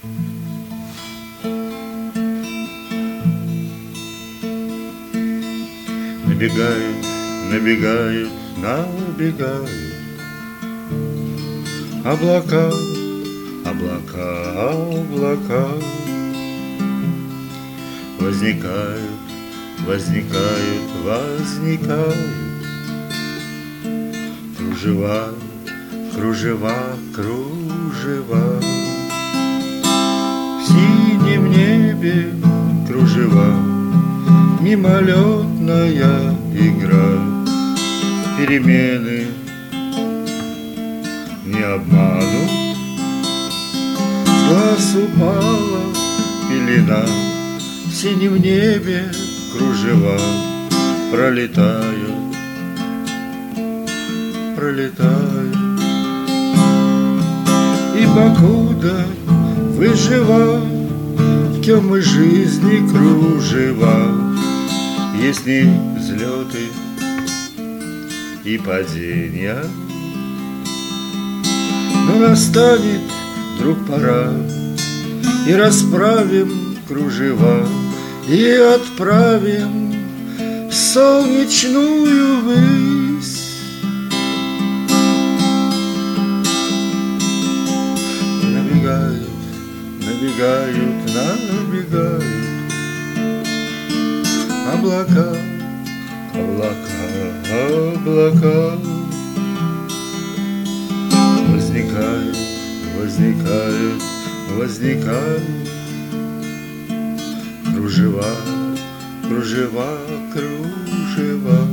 Набегают, набегают, набегают облака, облака, облака. Возникают, возникают, возникают кружева, кружева, кружева. В синем небе кружева, мимолетная игра, перемены не обманут. С глаз упала пелена, в синем небе кружева пролетают, пролетают. И покуда выжива в темной жизни кружева, есть не взлеты и падения, но настанет вдруг пора, и расправим кружева, и отправим в солнечную высь. Набегают, набегают, набегают облака, облака, облака. Возникают, возникают, возникают кружева, кружева, кружева.